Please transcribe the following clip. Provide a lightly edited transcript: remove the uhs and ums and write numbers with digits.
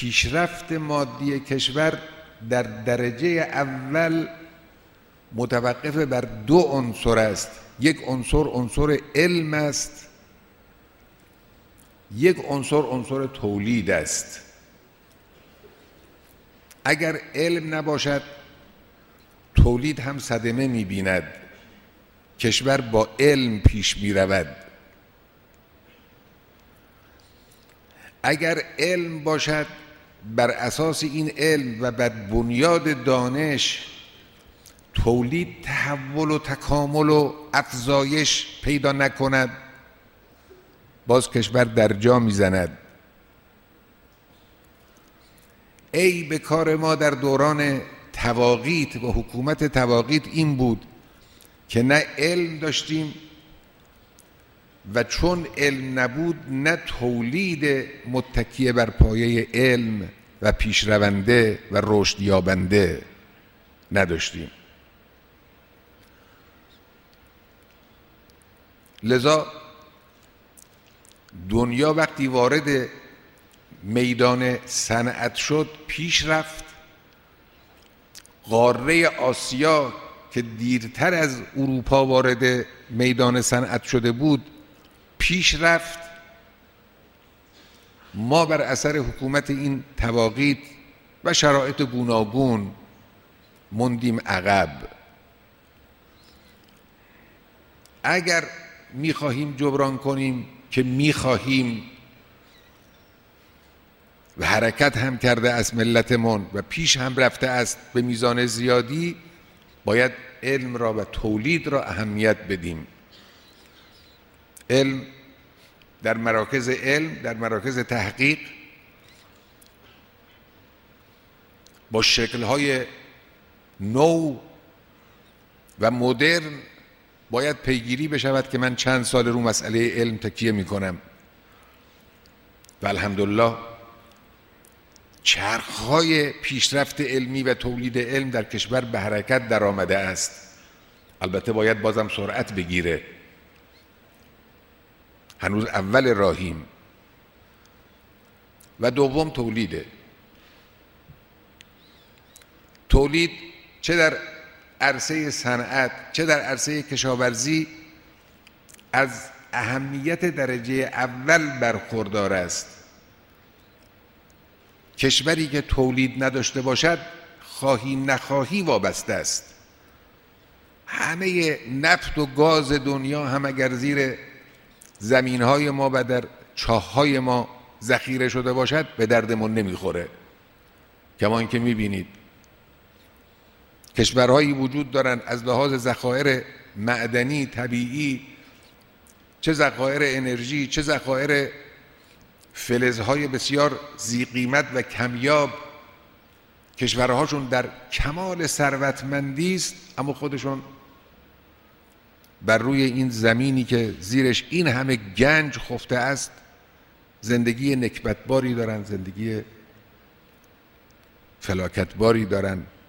پیشرفت مادی کشور در درجه اول متوقف بر دو عنصر است. یک عنصر علم است، یک عنصر تولید است. اگر علم نباشد تولید هم صدمه می‌بیند. کشور با علم پیش می‌رود. اگر علم باشد، بر اساس این علم و بر بنیاد دانش تولید تحول و تکامل و افزایش پیدا نکند، باز کشور در جا میزند. ای به کار ما در دوران تواغیت و حکومت تواغیت این بود که نه علم داشتیم و چون علم نبود نه تولید متکی بر پایه علم و پیشرونده و رشد یابنده نداشتیم. لذا دنیا وقتی وارد میدان صنعت شد پیش رفت. قاره آسیا که دیرتر از اروپا وارد میدان صنعت شده بود پیش رفت. ما بر اثر حکومت این تواغیت و شرایط گوناگون موندیم عقب. اگر میخواهیم جبران کنیم که میخواهیم و حرکت هم کرده از ملتمون و پیش هم رفته است به میزان زیادی، باید علم را و تولید را اهمیت بدیم. علم در مراکز تحقیق با شکل‌های نو و مدرن باید پیگیری بشود که من چند سال رو مسئله علم تکیه میکنم و الحمدلله چرخهای پیشرفت علمی و تولید علم در کشور به حرکت در آمده است. البته باید بازم سرعت بگیره، هنوز اول راهیم. و دوم تولید چه در عرصه صنعت چه در عرصه کشاورزی از اهمیت درجه اول برخوردار است. کشوری که تولید نداشته باشد خواهی نخواهی وابسته است. همه نفت و گاز دنیا هم اگر زیر زمینهای ما و در چاههای ما ذخیره شده باشد به دردمون نمیخوره. کما اینکه میبینید کشورهایی وجود دارند از لحاظ ذخایر معدنی طبیعی، چه ذخایر انرژی، چه ذخایر فلزهای بسیار ذی قیمت و کمیاب، کشورهاشون در کمال ثروتمندی است، اما خودشون بر روی این زمینی که زیرش این همه گنج خفته است زندگی نکبتباری دارن، زندگی فلاکتباری دارن.